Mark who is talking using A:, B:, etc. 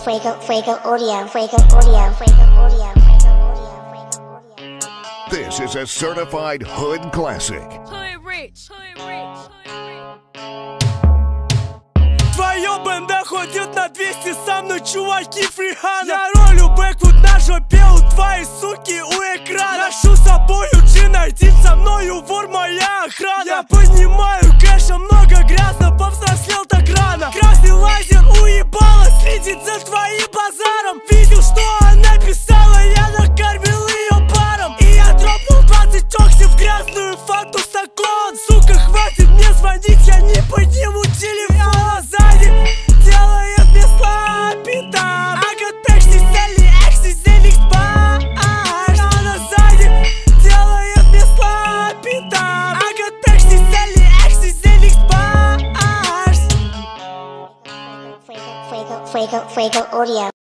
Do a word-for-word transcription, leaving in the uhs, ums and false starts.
A: Fuego, Fuego Audio, Fuego Audio, Fuego Audio, Fuego Audio.
B: This is a certified hood classic.
C: Hood rich, hood rich, hood rich.
D: Твоя банда ходит на двести, со мной чуваки фрихана. Я ролю бэквуд на жопе у твоей суки у экрана. Ношу с собою джин, один со мною вор моя охрана. Я понимаю, кэша много грязно, повзрослел так рано. Красный лазер уебала, следит за твоим базаром. Видел, что она писала, я накормил ее паром. И я дропнул двадцать окси в грязную факту стакон. Сука, хватит мне звонить, я не подниму телефон. Сзади делает мне слабитам. I got taxi, Sally, Axis, Zelix, Bar. Она сзади делает мне слабитам. I got taxi, Sally, Axis, Zelix, Bar.
A: Fuego, Fuego, Fuego Audio.